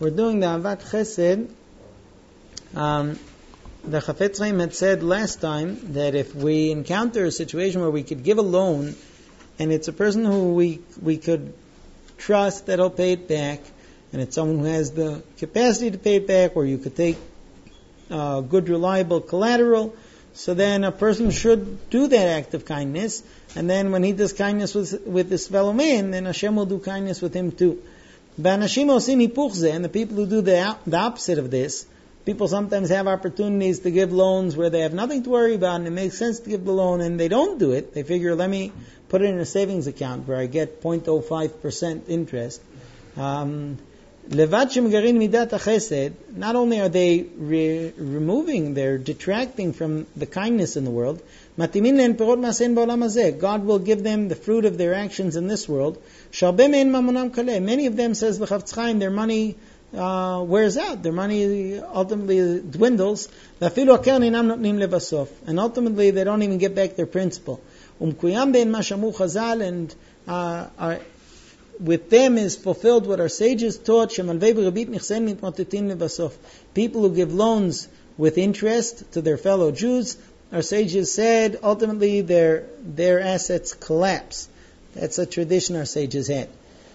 we're doing the Avat Chesed. The Chafetz Chaim had said last time that if we encounter a situation where we could give a loan and it's a person who we could trust that he'll pay it back, and it's someone who has the capacity to pay it back, or you could take good, reliable collateral, so then a person should do that act of kindness, and then when he does kindness with this fellow man, then Hashem will do kindness with him too. And the people who do the opposite of this, people sometimes have opportunities to give loans where they have nothing to worry about, and it makes sense to give the loan, and they don't do it. They figure, let me put it in a savings account where I get 0.05% interest. Not only are they removing, they're detracting from the kindness in the world. God will give them the fruit of their actions in this world. Many of them, says the Chafetz Chaim, their money wears out. Their money ultimately dwindles. And ultimately they don't even get back their principal. And with them is fulfilled what our sages taught. People who give loans with interest to their fellow Jews, our sages said, ultimately their assets collapse. That's a tradition our sages had.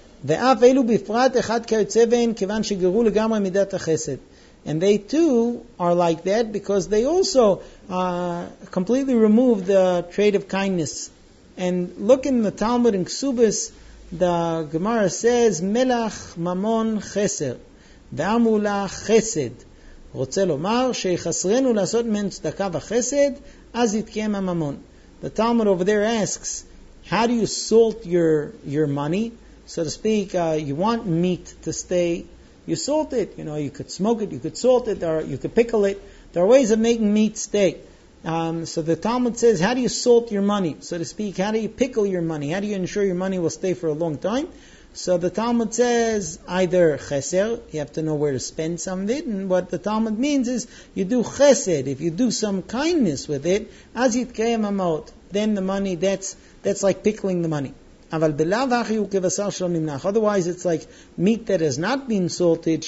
And they too are like that because they also completely remove the trait of kindness. And look in the Talmud in Ksubis, the Gemara says, Melach mamon cheser, ve'amula chesed. רוצה לומר, שיחסרנו לעשות מן צדקה וחסד, אז יתקיים הממון. The Talmud over there asks, how do you salt your money? So to speak, you want meat to stay, you salt it. You could smoke it, you could salt it, or you could pickle it. There are ways of making meat stay. So the Talmud says, how do you salt your money? So to speak, how do you pickle your money? How do you ensure your money will stay for a long time? So the Talmud says, either cheser, you have to know where to spend some of it, and what the Talmud means is, you do chesed, if you do some kindness with it, as yitkayem amot, then the money, that's like pickling the money. Otherwise it's like meat that has not been salted,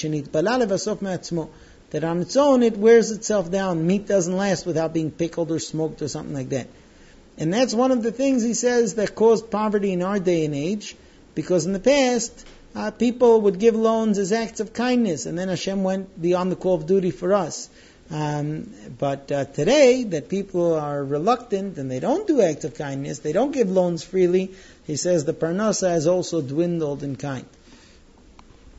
that on its own it wears itself down. Meat doesn't last without being pickled or smoked or something like that. And that's one of the things, he says, that caused poverty in our day and age, because in the past people would give loans as acts of kindness, and then Hashem went beyond the call of duty for us. But today, that people are reluctant and they don't do acts of kindness, they don't give loans freely, he says the parnasa has also dwindled in kind.